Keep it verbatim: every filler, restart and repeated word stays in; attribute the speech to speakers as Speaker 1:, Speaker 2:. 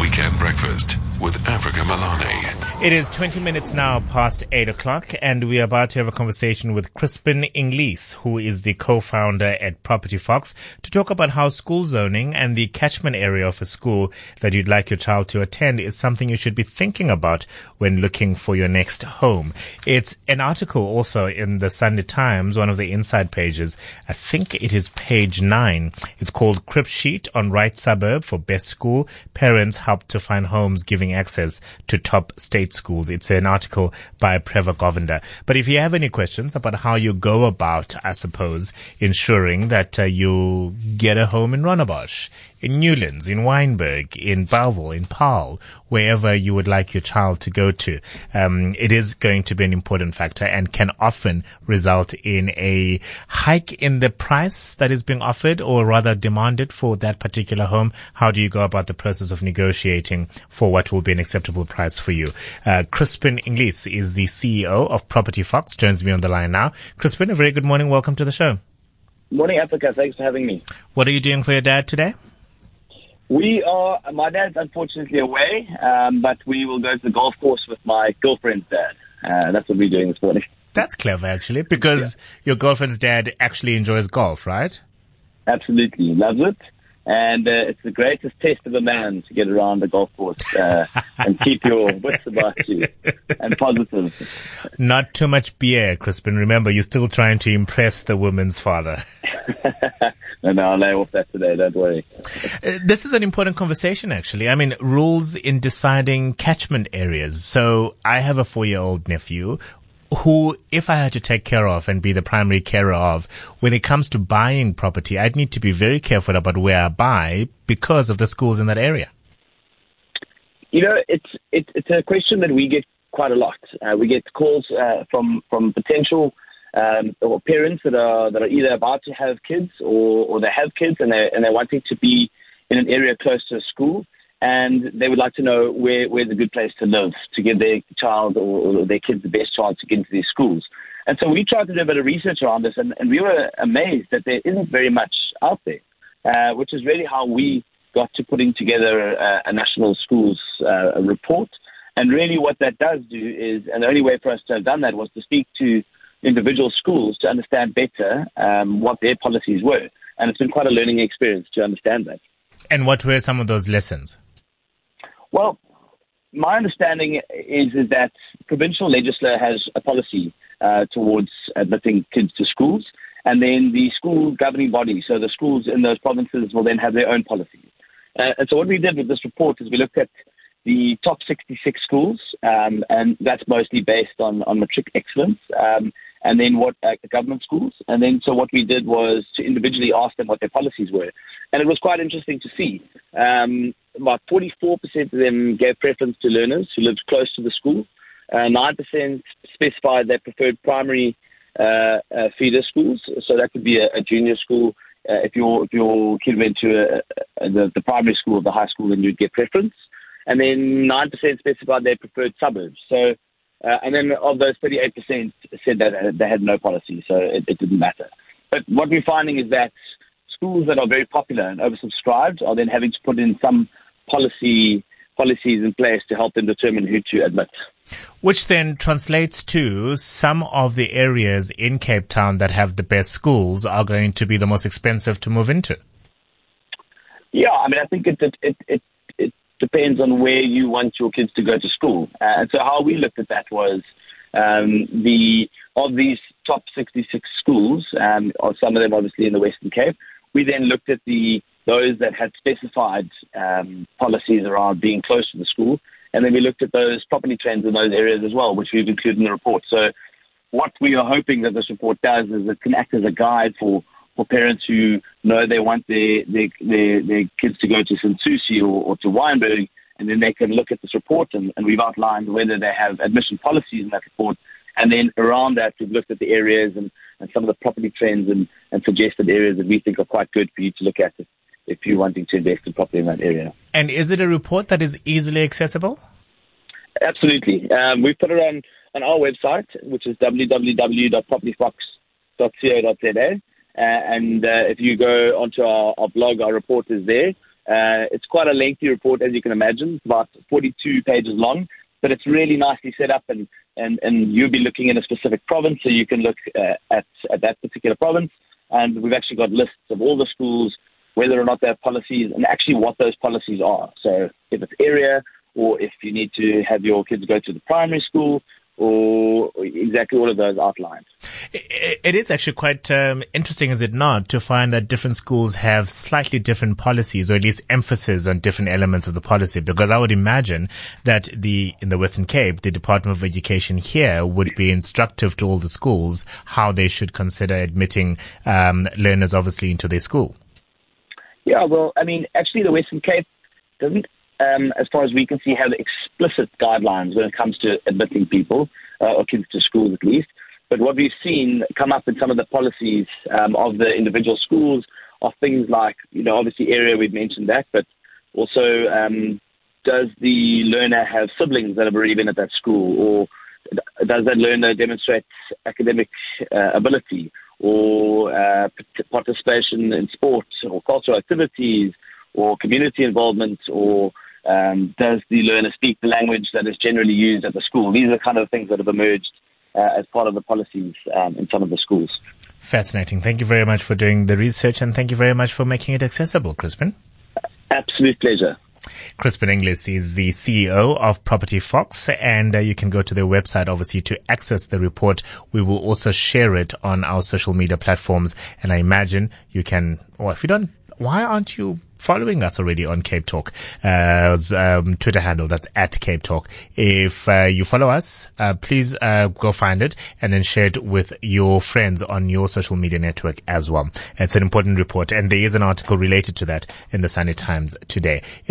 Speaker 1: Weekend Breakfast with Africa Malani.
Speaker 2: It is twenty minutes now past eight o'clock, and we are about to have a conversation with Crispin Inglis, who is the co-founder at Property Fox, to talk about how school zoning and the catchment area of a school that you'd like your child to attend is something you should be thinking about when looking for your next home. It's an article also in the Sunday Times, one of the inside pages. I think it is page nine. It's called Crib Sheet on Right Suburb for Best School. Parents help to find homes giving access to top state schools. It's an article by Preva Govender. But if you have any questions about how you go about, I suppose, ensuring that uh, you get a home in Rondebosch, in Newlands, in Wynberg, in Bellville, in Paarl, wherever you would like your child to go to, um, it is going to be an important factor and can often result in a hike in the price that is being offered or rather demanded for that particular home. How do you go about the process of negotiating for what will be an acceptable price for you? Uh, Crispin Inglis is the C E O of Property Fox, joins me on the line now. Crispin, a very good morning. Welcome to the show.
Speaker 3: Morning, Africa. Thanks for having me.
Speaker 2: What are you doing for your dad today?
Speaker 3: We are, my dad's unfortunately away, um, but we will go to the golf course with my girlfriend's dad. Uh, that's what we're doing this morning.
Speaker 2: That's clever, actually, because yeah. Your girlfriend's dad actually enjoys golf, right?
Speaker 3: Absolutely. Loves it. And uh, it's the greatest test of a man to get around the golf course uh, and keep your wits about you and positive.
Speaker 2: Not too much beer, Crispin. Remember, you're still trying to impress the woman's father.
Speaker 3: No, no, I'll lay off that today, don't worry.
Speaker 2: Uh, this is an important conversation, actually. I mean, rules in deciding catchment areas. So I have a four-year-old nephew who, if I had to take care of and be the primary carer of, when it comes to buying property, I'd need to be very careful about where I buy because of the schools in that area.
Speaker 3: You know, it's it's, it's a question that we get quite a lot. Uh, we get calls uh, from from potential um, or parents that are that are either about to have kids or, or they have kids and they and they're wanting to be in an area close to a school. And they would like to know where, where's a good place to live to give their child or, or their kids the best chance to get into these schools. And so we tried to do a bit of research around this, and, and we were amazed that there isn't very much out there, uh, which is really how we got to putting together a, a national schools uh, a report. And really what that does do is, and the only way for us to have done that was to speak to individual schools to understand better um, what their policies were. And it's been quite a learning experience to understand that.
Speaker 2: And what were some of those lessons?
Speaker 3: Well, my understanding is, is that provincial legislature has a policy uh, towards admitting kids to schools, and then the school governing body, so the schools in those provinces will then have their own policies. Uh, and so what we did with this report is we looked at the top sixty-six schools, um, and that's mostly based on, on matric excellence, um, and then what uh, government schools. And then so what we did was to individually ask them what their policies were. And it was quite interesting to see. Um, about forty-four percent of them gave preference to learners who lived close to the school. Uh, nine percent specified they preferred primary uh, uh, feeder schools. So that could be a, a junior school. Uh, if your if your kid went to a, a, the, the primary school or the high school, then you'd get preference. And then nine percent specified they preferred suburbs. So, uh, and then of those, thirty-eight percent said that they had no policy, so it, it didn't matter. But what we're finding is that schools that are very popular and oversubscribed are then having to put in some policy policies in place to help them determine who to admit.
Speaker 2: Which then translates to some of the areas in Cape Town that have the best schools are going to be the most expensive to move into.
Speaker 3: Yeah, I mean, I think it it it, it, it depends on where you want your kids to go to school. Uh, and so how we looked at that was um, the of these top sixty-six schools, um, or some of them obviously in the Western Cape, we then looked at the those that had specified um, policies around being close to the school, and then we looked at those property trends in those areas as well, which we've included in the report. So what we are hoping that this report does is it can act as a guide for, for parents who know they want their their, their, their kids to go to Saint Susie or, or to Wynberg, and then they can look at this report, and, and we've outlined whether they have admission policies in that report. And then around that, we've looked at the areas and, and some of the property trends and, and suggested areas that we think are quite good for you to look at if, if you're wanting to invest in property in that area.
Speaker 2: And is it a report that is easily accessible?
Speaker 3: Absolutely. Um, we've put it on, on our website, which is w w w dot property fox dot co dot z a. Uh, and uh, if you go onto our, our blog, our report is there. Uh, it's quite a lengthy report, as you can imagine, about forty-two pages long, but it's really nicely set up, and, and, and you'll be looking in a specific province, so you can look uh, at, at that particular province. And we've actually got lists of all the schools, whether or not they have policies, and actually what those policies are. So if it's area, or if you need to have your kids go to the primary school, or exactly all of those outlined.
Speaker 2: It is actually quite um, interesting, is it not, to find that different schools have slightly different policies, or at least emphasis on different elements of the policy, because I would imagine that the in the Western Cape, the Department of Education here would be instructive to all the schools how they should consider admitting um, learners, obviously, into their school.
Speaker 3: Yeah, well, I mean, actually the Western Cape doesn't, Um, as far as we can see, have explicit guidelines when it comes to admitting people, uh, or kids to schools at least. But what we've seen come up in some of the policies um, of the individual schools are things like, you know, obviously area, we've mentioned that, but also um, does the learner have siblings that have already been at that school, or does that learner demonstrate academic uh, ability, or uh, participation in sport or cultural activities, or community involvement, or Um, does the learner speak the language that is generally used at the school? These are the kind of things that have emerged uh, as part of the policies um, in some of the schools.
Speaker 2: Fascinating. Thank you very much for doing the research, and thank you very much for making it accessible, Crispin.
Speaker 3: Absolute pleasure.
Speaker 2: Crispin Inglis is the C E O of Property Fox, and uh, you can go to their website, obviously, to access the report. We will also share it on our social media platforms, and I imagine you can, or if you don't, why aren't you following us already on Cape Talk, uh, um, Twitter handle, that's at Cape Talk. If uh, you follow us, uh, please uh, go find it and then share it with your friends on your social media network as well. It's an important report, and there is an article related to that in the Sunday Times today.